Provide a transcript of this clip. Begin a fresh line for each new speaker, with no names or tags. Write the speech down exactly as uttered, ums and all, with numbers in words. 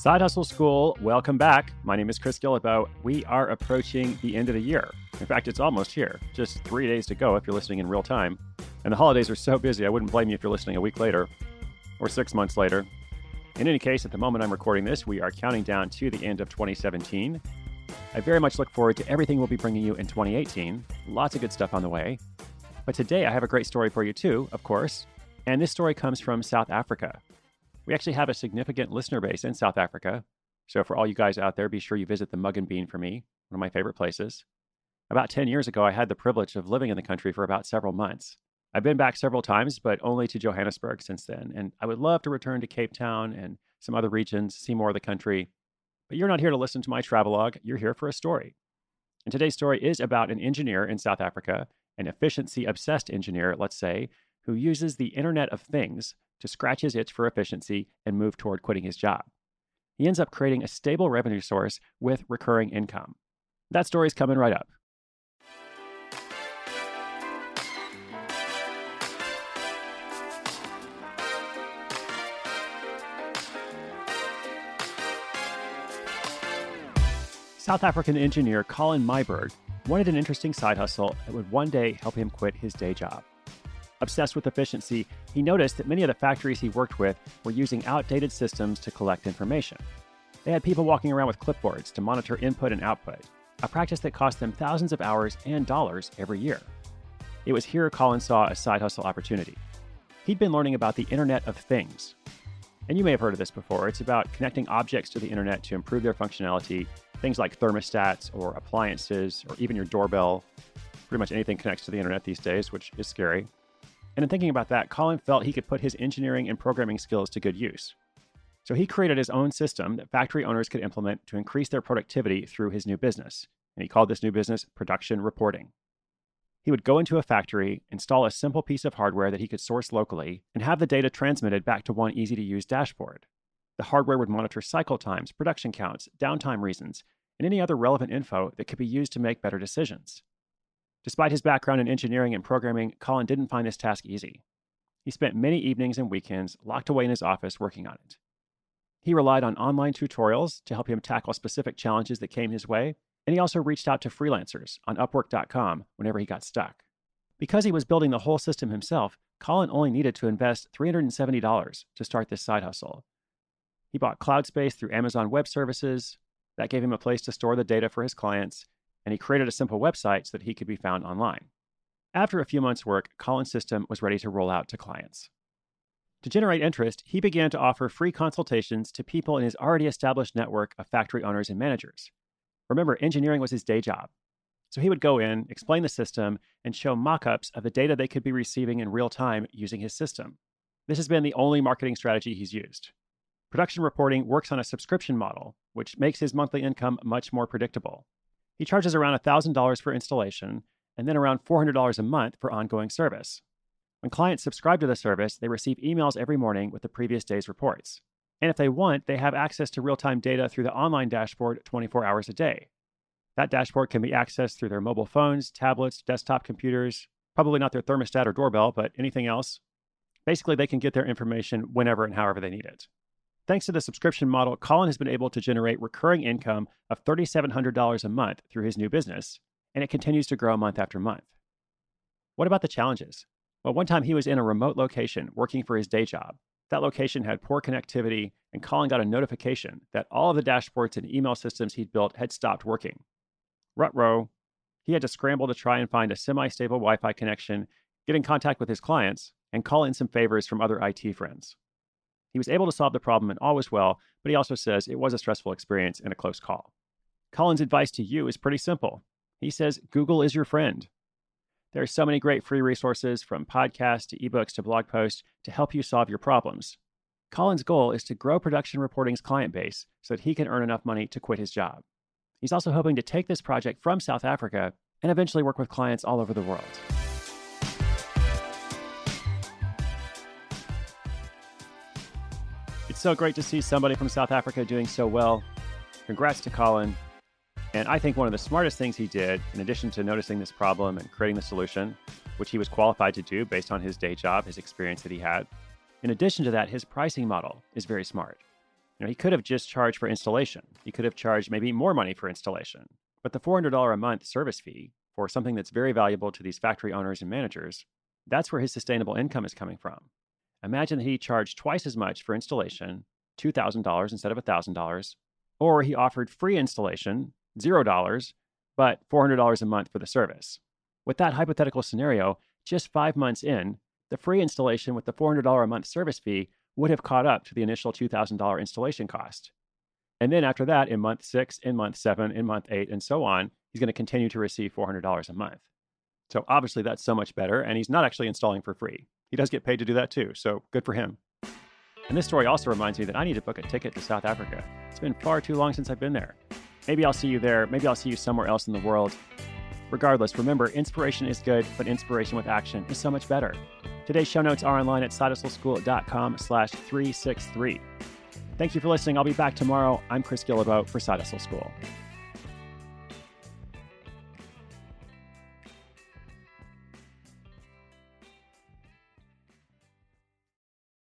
Side Hustle School, welcome back. My name is Chris Guillebeau. We are approaching the end of the year. In fact, it's almost here. Just three days to go if you're listening in real time. And the holidays are so busy, I wouldn't blame you if you're listening a week later or six months later. In any case, at the moment I'm recording this, we are counting down to the end of twenty seventeen. I very much look forward to everything we'll be bringing you in twenty eighteen. Lots of good stuff on the way. But today I have a great story for you too, of course. And this story comes from South Africa. We actually have a significant listener base in South Africa. So for all you guys out there, be sure you visit the Mug and Bean for me, one of my favorite places. About ten years ago, I had the privilege of living in the country for about several months. I've been back several times, but only to Johannesburg since then. And I would love to return to Cape Town and some other regions, see more of the country. But you're not here to listen to my travelogue. You're here for a story. And today's story is about an engineer in South Africa, an efficiency-obsessed engineer, let's say, who uses the Internet of Things to scratch his itch for efficiency and move toward quitting his job. He ends up creating a stable revenue source with recurring income. That story's coming right up. South African engineer Colin Myburgh wanted an interesting side hustle that would one day help him quit his day job. Obsessed with efficiency, he noticed that many of the factories he worked with were using outdated systems to collect information. They had people walking around with clipboards to monitor input and output, a practice that cost them thousands of hours and dollars every year. It was here Colin saw a side hustle opportunity. He'd been learning about the Internet of Things. And you may have heard of this before. It's about connecting objects to the internet to improve their functionality, things like thermostats or appliances or even your doorbell. Pretty much anything connects to the internet these days, which is scary. And in thinking about that, Colin felt he could put his engineering and programming skills to good use. So he created his own system that factory owners could implement to increase their productivity through his new business. And he called this new business production reporting. He would go into a factory, install a simple piece of hardware that he could source locally, and have the data transmitted back to one easy-to-use dashboard. The hardware would monitor cycle times, production counts, downtime reasons, and any other relevant info that could be used to make better decisions. Despite his background in engineering and programming, Colin didn't find this task easy. He spent many evenings and weekends locked away in his office working on it. He relied on online tutorials to help him tackle specific challenges that came his way, and he also reached out to freelancers on Upwork dot com whenever he got stuck. Because he was building the whole system himself, Colin only needed to invest three hundred seventy dollars to start this side hustle. He bought cloud space through Amazon Web Services. That gave him a place to store the data for his clients, and he created a simple website so that he could be found online. After a few months' work, Colin's system was ready to roll out to clients. To generate interest, he began to offer free consultations to people in his already established network of factory owners and managers. Remember, engineering was his day job. So he would go in, explain the system, and show mock-ups of the data they could be receiving in real time using his system. This has been the only marketing strategy he's used. Production reporting works on a subscription model, which makes his monthly income much more predictable. He charges around one thousand dollars for installation and then around four hundred dollars a month for ongoing service. When clients subscribe to the service, they receive emails every morning with the previous day's reports. And if they want, they have access to real-time data through the online dashboard twenty-four hours a day. That dashboard can be accessed through their mobile phones, tablets, desktop computers, probably not their thermostat or doorbell, but anything else. Basically, they can get their information whenever and however they need it. Thanks to the subscription model, Colin has been able to generate recurring income of three thousand seven hundred dollars a month through his new business, and it continues to grow month after month. What about the challenges? Well, one time he was in a remote location working for his day job. That location had poor connectivity, and Colin got a notification that all of the dashboards and email systems he'd built had stopped working. Ruh-roh. He had to scramble to try and find a semi-stable Wi-Fi connection, get in contact with his clients, and call in some favors from other I T friends. He was able to solve the problem and all was well, but he also says it was a stressful experience and a close call. Colin's advice to you is pretty simple. He says Google is your friend. There are so many great free resources, from podcasts to ebooks to blog posts, to help you solve your problems. Colin's goal is to grow Production Reporting's client base so that he can earn enough money to quit his job. He's also hoping to take this project from South Africa and eventually work with clients all over the world. It's so great to see somebody from South Africa doing so well. Congrats to Colin. And I think one of the smartest things he did, in addition to noticing this problem and creating the solution, which he was qualified to do based on his day job, his experience that he had, in addition to that, his pricing model is very smart. You know, he could have just charged for installation. He could have charged maybe more money for installation. But the four hundred dollars a month service fee for something that's very valuable to these factory owners and managers, that's where his sustainable income is coming from. Imagine that he charged twice as much for installation, two thousand dollars instead of one thousand dollars, or he offered free installation, zero dollars, but four hundred dollars a month for the service. With that hypothetical scenario, just five months in, the free installation with the four hundred dollars a month service fee would have caught up to the initial two thousand dollars installation cost. And then after that, in month six, in month seven, in month eight, and so on, he's going to continue to receive four hundred dollars a month. So obviously that's so much better, and he's not actually installing for free. He does get paid to do that too, so good for him. And this story also reminds me that I need to book a ticket to South Africa. It's been far too long since I've been there. Maybe I'll see you there. Maybe I'll see you somewhere else in the world. Regardless, remember, inspiration is good, but inspiration with action is so much better. Today's show notes are online at sidehustleschool.com slash 363. Thank you for listening. I'll be back tomorrow. I'm Chris Guillebeau for Side Hustle School.